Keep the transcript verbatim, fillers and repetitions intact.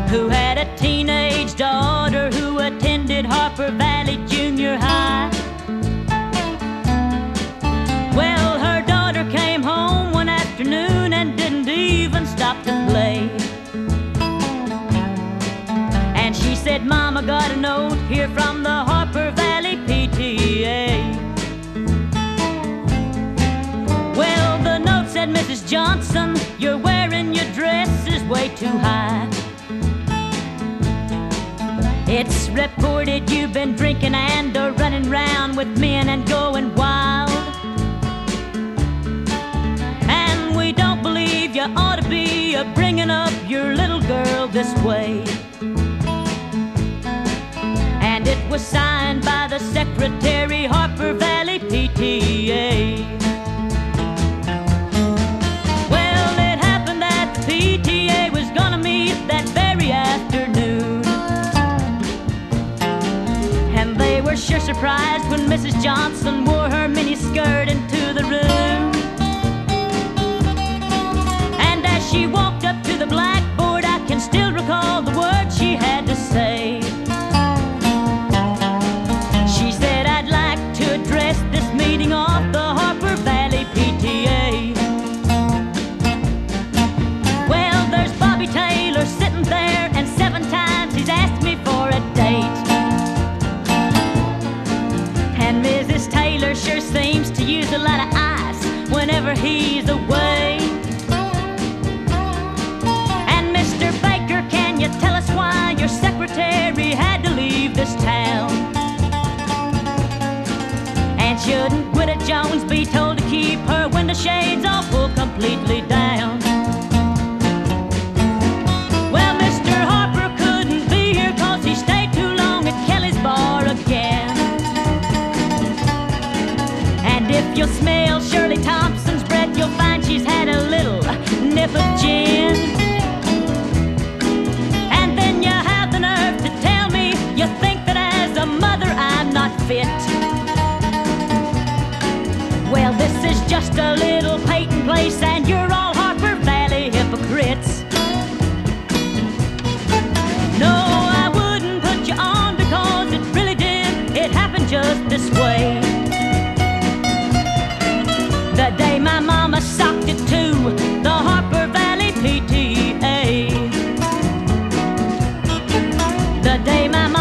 who had a teenage daughter who attended Harper Valley Junior High. Well, her daughter came home one afternoon and didn't even stop to play. And she said, "Mama, got a note here from the Harper Valley P T A." Well, the note said, "Missus Johnson, you're wearing your dress is way too high. It's reported you've been drinking and are running round with men and going wild. And we don't believe you ought to be a bringing up your little girl this way." And it was signed by the secretary, Harper Valley P T A. Well, it happened that the P T A was gonna meet that very afternoon. And they were sure surprised when Missus Johnson wore her mini skirt into the room. And as she walked up to the blackboard, I can still recall the words she had to say. She said, "I'd like to address this meeting of the Harper Valley P T A. Well, there's Bobby Taylor sitting there, and seven times he's asked me for a date. And Missus Taylor sure seems to use a lot of ice whenever he's away. And Mister Baker, can you tell us why your secretary had to leave this town? And shouldn't Widow Jones be told to keep her window shades all pulled completely down?" Well, Mister Harper couldn't be here 'cause he stayed too long at Kelly's bar again. And if you'll smell Shirley Thompson's breath, you'll find she's had a little nip of gin. And then you have the nerve to tell me you think that as a mother I'm not fit. Well, this is just a little Peyton Place, and you're all Harper Valley hypocrites. No, I wouldn't put you on because it really did. It happened just this way. The day my mama socked it to the Harper Valley P T A. The day my mama